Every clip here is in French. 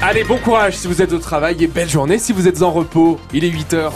Allez, bon courage si vous êtes au travail et belle journée si vous êtes en repos. Il est 8h.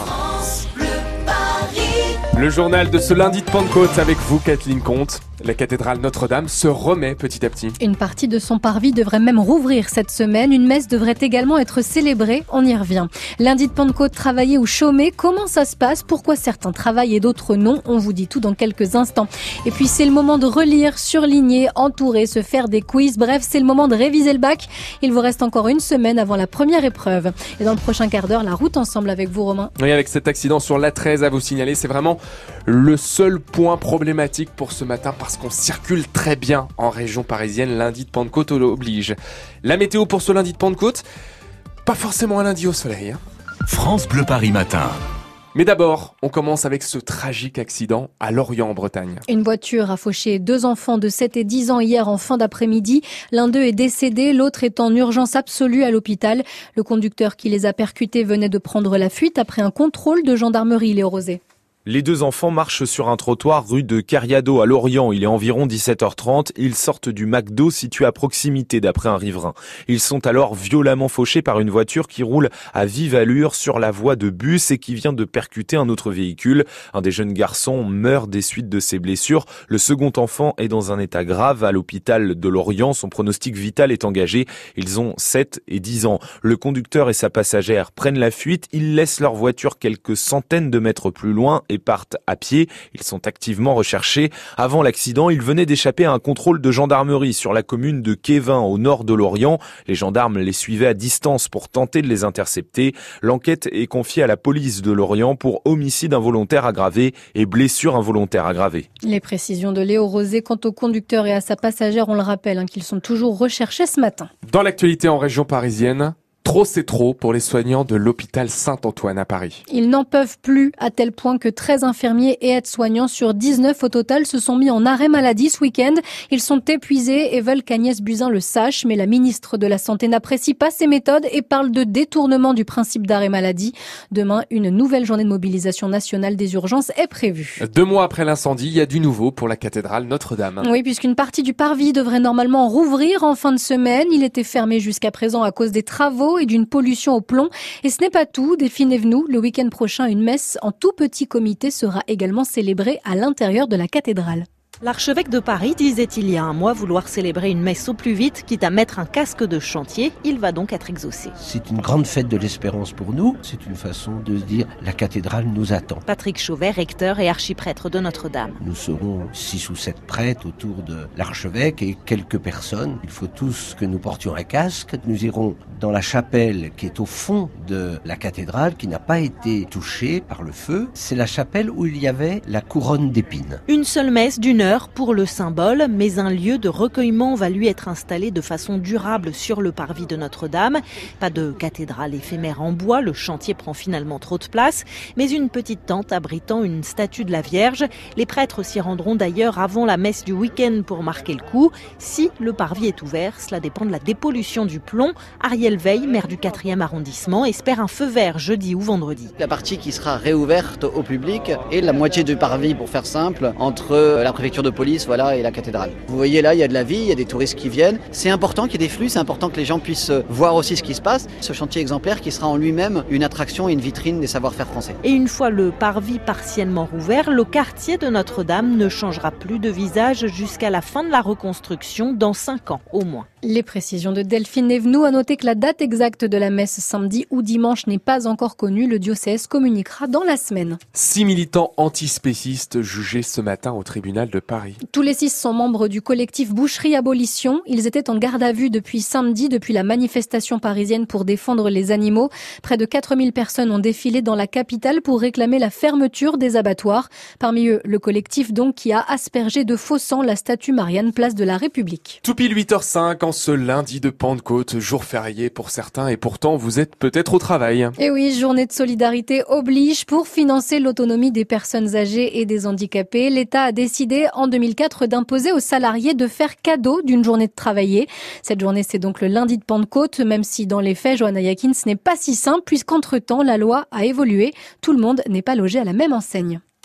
Le journal de ce lundi de Pentecôte avec vous, Kathleen Comte. La cathédrale Notre-Dame se remet petit à petit. Une partie de son parvis devrait même rouvrir cette semaine. Une messe devrait également être célébrée. On y revient. Lundi de Pentecôte, travailler ou chômer, comment ça se passe? Pourquoi certains travaillent et d'autres non? On vous dit tout dans quelques instants. Et puis c'est le moment de relire, surligner, entourer, se faire des quiz. Bref, c'est le moment de réviser le bac. Il vous reste encore une semaine avant la première épreuve. Et dans le prochain quart d'heure, la route ensemble avec vous, Romain. Oui, avec cet accident sur l'A13 à vous signaler, c'est vraiment le seul point problématique pour ce matin parce qu'on circule très bien en région parisienne. Lundi de Pentecôte oblige. La météo pour ce lundi de Pentecôte, pas forcément un lundi au soleil. France Bleu Paris Matin. Mais d'abord, on commence avec ce tragique accident à Lorient en Bretagne. Une voiture a fauché 2 enfants de 7 et 10 ans hier en fin d'après-midi. L'un d'eux est décédé, l'autre est en urgence absolue à l'hôpital. Le conducteur qui les a percutés venait de prendre la fuite après un contrôle de gendarmerie, Léo Rosé. Les 2 enfants marchent sur un trottoir rue de Cariado à Lorient. Il est environ 17h30. Ils sortent du McDo situé à proximité d'après un riverain. Ils sont alors violemment fauchés par une voiture qui roule à vive allure sur la voie de bus et qui vient de percuter un autre véhicule. Un des jeunes garçons meurt des suites de ses blessures. Le second enfant est dans un état grave à l'hôpital de Lorient. Son pronostic vital est engagé. Ils ont 7 et 10 ans. Le conducteur et sa passagère prennent la fuite. Ils laissent leur voiture quelques centaines de mètres plus loin et partent à pied. Ils sont activement recherchés. Avant l'accident, ils venaient d'échapper à un contrôle de gendarmerie sur la commune de Quévin, au nord de Lorient. Les gendarmes les suivaient à distance pour tenter de les intercepter. L'enquête est confiée à la police de Lorient pour homicide involontaire aggravé et blessure involontaire aggravée. Les précisions de Léo Rosé quant au conducteur et à sa passagère, on le rappelle, qu'ils sont toujours recherchés ce matin. Dans l'actualité en région parisienne, trop c'est trop pour les soignants de l'hôpital Saint-Antoine à Paris. Ils n'en peuvent plus à tel point que 13 infirmiers et aides-soignants sur 19 au total se sont mis en arrêt maladie ce week-end. Ils sont épuisés et veulent qu'Agnès Buzyn le sache, mais la ministre de la Santé n'apprécie pas ces méthodes et parle de détournement du principe d'arrêt maladie. Demain, une nouvelle journée de mobilisation nationale des urgences est prévue. 2 mois après l'incendie, il y a du nouveau pour la cathédrale Notre-Dame. Oui, puisqu'une partie du parvis devrait normalement rouvrir en fin de semaine. Il était fermé jusqu'à présent à cause des travaux et d'une pollution au plomb. Et ce n'est pas tout. Définez-vous, le week-end prochain, une messe en tout petit comité sera également célébrée à l'intérieur de la cathédrale. L'archevêque de Paris disait il y a un mois vouloir célébrer une messe au plus vite, quitte à mettre un casque de chantier. Il va donc être exaucé. C'est une grande fête de l'espérance pour nous. C'est une façon de dire la cathédrale nous attend. Patrick Chauvet, recteur et archiprêtre de Notre-Dame. Nous serons 6 ou 7 prêtres autour de l'archevêque et quelques personnes. Il faut tous que nous portions un casque. Nous irons dans la chapelle qui est au fond de la cathédrale, qui n'a pas été touchée par le feu. C'est la chapelle où il y avait la couronne d'épines. Une seule messe d'1 heure pour le symbole, mais un lieu de recueillement va lui être installé de façon durable sur le parvis de Notre-Dame. Pas de cathédrale éphémère en bois, le chantier prend finalement trop de place, mais une petite tente abritant une statue de la Vierge. Les prêtres s'y rendront d'ailleurs avant la messe du week-end pour marquer le coup. Si le parvis est ouvert, cela dépend de la dépollution du plomb. Ariel Veil, maire du 4e arrondissement, espère un feu vert jeudi ou vendredi. La partie qui sera réouverte au public est la moitié du parvis, pour faire simple, entre la préfecture de police et la cathédrale. Vous voyez là, il y a de la vie, il y a des touristes qui viennent. C'est important qu'il y ait des flux, c'est important que les gens puissent voir aussi ce qui se passe. Ce chantier exemplaire qui sera en lui-même une attraction et une vitrine des savoir-faire français. Et une fois le parvis partiellement rouvert, le quartier de Notre-Dame ne changera plus de visage jusqu'à la fin de la reconstruction, dans 5 ans au moins. Les précisions de Delphine Evenou. À noter que la date exacte de la messe samedi ou dimanche n'est pas encore connue. Le diocèse communiquera dans la semaine. 6 militants antispécistes jugés ce matin au tribunal de Paris. Tous les 6 sont membres du collectif Boucherie Abolition. Ils étaient en garde à vue depuis samedi, depuis la manifestation parisienne pour défendre les animaux. Près de 4000 personnes ont défilé dans la capitale pour réclamer la fermeture des abattoirs. Parmi eux, le collectif donc qui a aspergé de faux sang la statue Marianne, place de la République. Tout pile 8h05 en ce lundi de Pentecôte, jour férié pour certains et pourtant vous êtes peut-être au travail. Et oui, journée de solidarité oblige. Pour financer l'autonomie des personnes âgées et des handicapés, l'État a décidé en 2004 d'imposer aux salariés de faire cadeau d'une journée de travailler. Cette journée, c'est donc le lundi de Pentecôte, même si dans les faits, Johanna Yakin, ce n'est pas si simple puisqu'entre-temps, la loi a évolué. Tout le monde n'est pas logé à la même enseigne.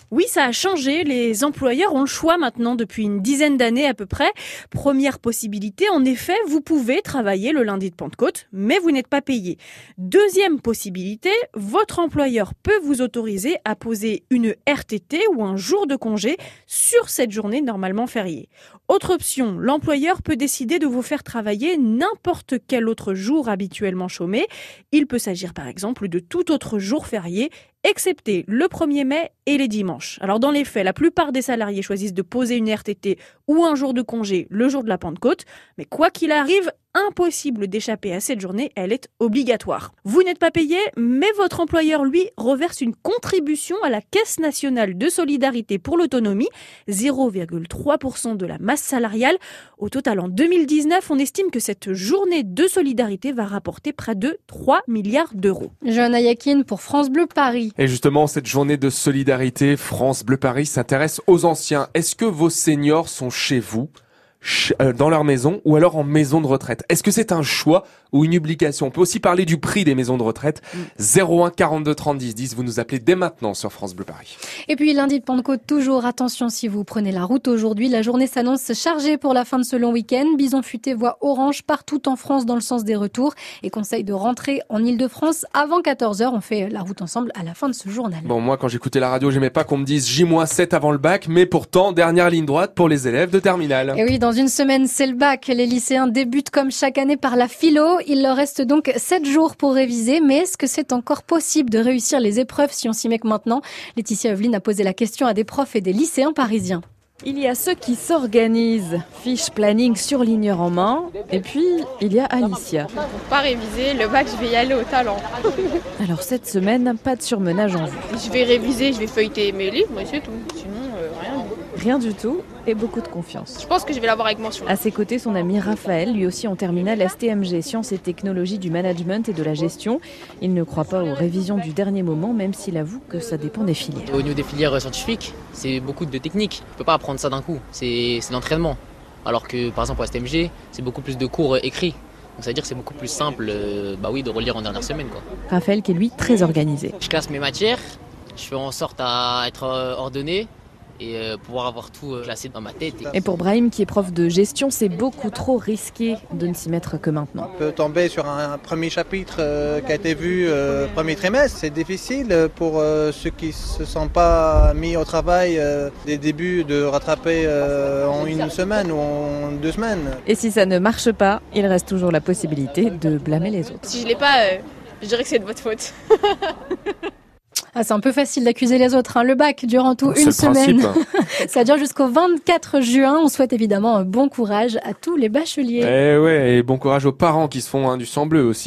Oui, ça a changé. Les employeurs ont le choix maintenant depuis une dizaine d'années à peu près. Première possibilité, en effet, vous pouvez travailler le lundi de Pentecôte, mais vous n'êtes pas payé. Deuxième possibilité, votre employeur peut vous autoriser à poser une RTT ou un jour de congé sur cette journée normalement fériée. Autre option, l'employeur peut décider de vous faire travailler n'importe quel autre jour habituellement chômé. Il peut s'agir par exemple de tout autre jour férié, excepté le 1er mai et les dimanches. Alors dans les faits, la plupart des salariés choisissent de poser une RTT ou un jour de congé le jour de la Pentecôte, mais quoi qu'il arrive, impossible d'échapper à cette journée, elle est obligatoire. Vous n'êtes pas payé, mais votre employeur, lui, reverse une contribution à la Caisse nationale de solidarité pour l'autonomie, 0,3% de la masse salariale. Au total, en 2019, on estime que cette journée de solidarité va rapporter près de 3 milliards d'euros. Johanna Yakin pour France Bleu Paris. Et justement, cette journée de solidarité, France Bleu Paris s'intéresse aux anciens. Est-ce que vos seniors sont chez vous, dans leur maison, ou alors en maison de retraite? Est-ce que c'est un choix ou une obligation? On peut aussi parler du prix des maisons de retraite. 01 42 30 10 10, vous nous appelez dès maintenant sur France Bleu Paris. Et puis lundi de Pentecôte, toujours attention si vous prenez la route aujourd'hui. La journée s'annonce chargée pour la fin de ce long week-end. Bison Futé voit orange partout en France dans le sens des retours et conseille de rentrer en Ile-de-France avant 14h. On fait la route ensemble à la fin de ce journal. Bon, moi quand j'écoutais la radio, j'aimais pas qu'on me dise J-7 avant le bac, mais pourtant, dernière ligne droite pour les élèves de terminale. Et oui, dans une semaine, c'est le bac. Les lycéens débutent comme chaque année par la philo. Il leur reste donc 7 jours pour réviser. Mais est-ce que c'est encore possible de réussir les épreuves si on s'y met que maintenant? Laetitia Eveline a posé la question à des profs et des lycéens parisiens. Il y a ceux qui s'organisent, fiche planning surligneur en main, et puis il y a Alicia. Pour pas réviser, le bac, je vais y aller au talent. Alors cette semaine, pas de surmenage en vue. Je vais réviser, je vais feuilleter mes livres, et c'est tout. Sinon, rien. Rien du tout et beaucoup de confiance. Je pense que je vais l'avoir avec mention. À ses côtés, son ami Raphaël, lui aussi en terminale STMG, Sciences et Technologies du Management et de la Gestion. Il ne croit pas aux révisions du dernier moment, même s'il avoue que ça dépend des filières. Au niveau des filières scientifiques, c'est beaucoup de techniques. On ne peut pas apprendre ça d'un coup, c'est l'entraînement. Alors que par exemple au STMG, c'est beaucoup plus de cours écrits. Donc ça veut dire que c'est beaucoup plus simple de relire en dernière semaine, quoi. Raphaël qui est lui très organisé. Je classe mes matières, je fais en sorte à être ordonné et pouvoir avoir tout classé dans ma tête. Et pour Brahim qui est prof de gestion, c'est beaucoup trop risqué de ne s'y mettre que maintenant. On peut tomber sur un premier chapitre qui a été vu premier trimestre. C'est difficile pour ceux qui ne se sont pas mis au travail des débuts de rattraper en une semaine ou en 2 semaines. Et si ça ne marche pas, il reste toujours la possibilité de blâmer les autres. Si je l'ai pas, je dirais que c'est de votre faute. Ah, c'est un peu facile d'accuser les autres. Le bac durant tout une semaine. Ça dure jusqu'au 24 juin. On souhaite évidemment un bon courage à tous les bacheliers. Et bon courage aux parents qui se font du sang bleu aussi.